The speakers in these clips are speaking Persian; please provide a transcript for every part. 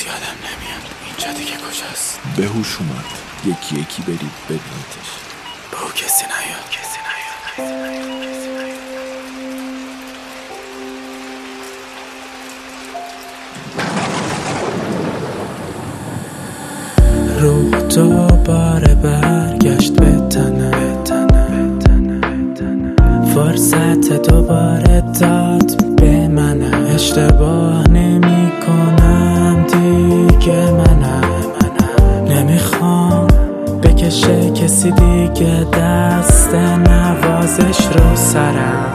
یادم نمیاد اینجا دیگه کجاست. به هوش اومد. یکی یکی برید ببینیدش. به او کسی نیاد. روح دوباره برگشت به تنه، فرصت دوباره داد به من. اشتباه نمی کنم دیگه، منم نمیخوام بکشه کسی دیگه دست نوازش رو سرم.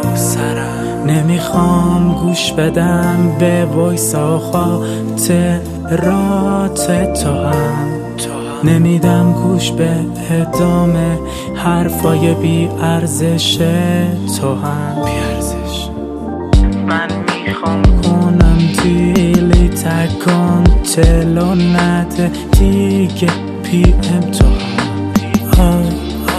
نمیخوام گوش بدم به وایس و خاطرات تو هم. نمیدم گوش به ادامه حرفای بی ارزش تو هم. من میخوام کنم دیلی تکن تلو نده دیگه پی ام تو هم.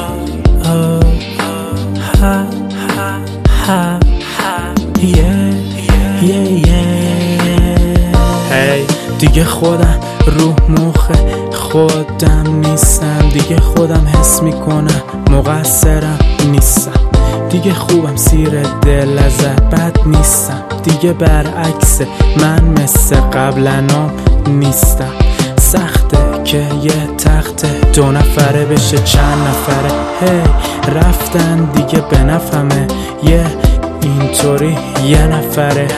هی دیگه خودم رو مخ خودم نیستم، دیگه خودم حس میکنم مقصرم نیستم، دیگه خوبم سیر دل ازت بد نیستم، دیگه برعکس من مثل قبلنا نیستم. سخته که یه تخت 2 نفره بشه چند نفره. هی رفتن دیگه به نفهمه یه اینطوری یه نفره.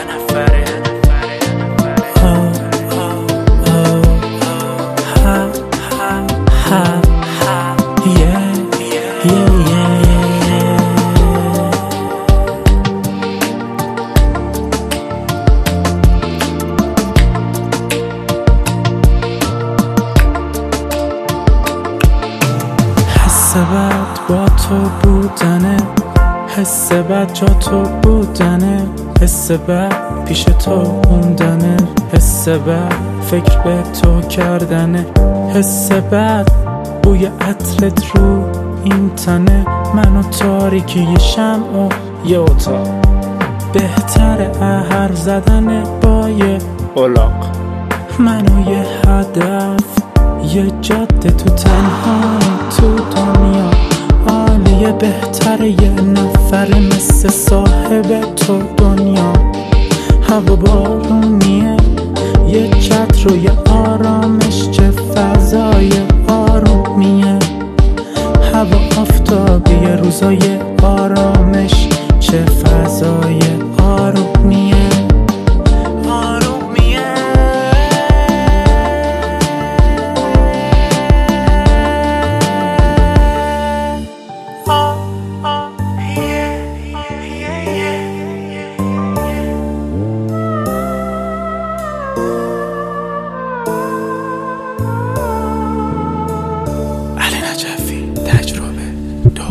حس بد با تو بودنه، حس بد جا تو بودنه، حس بد پیش تو موندنه، حس بد فکر به تو کردنه، حس بد بوی عطرت رو این تنه. منو تاریکی یه شمع و یه اتاق، بهتره حرف زدن با یه الاغ. منو یه هدف یه جاده تو تنهایی تو دنیا عالیه، بهتره یه نفر مثل صاحب تو دنیا. هوا بارونیه یه چتر و یه آرامش، چه فضای آرومیه. هوا آفتابیه روزای آرامش، چه فضای آرومیه. علی نجفی، تجربه 2.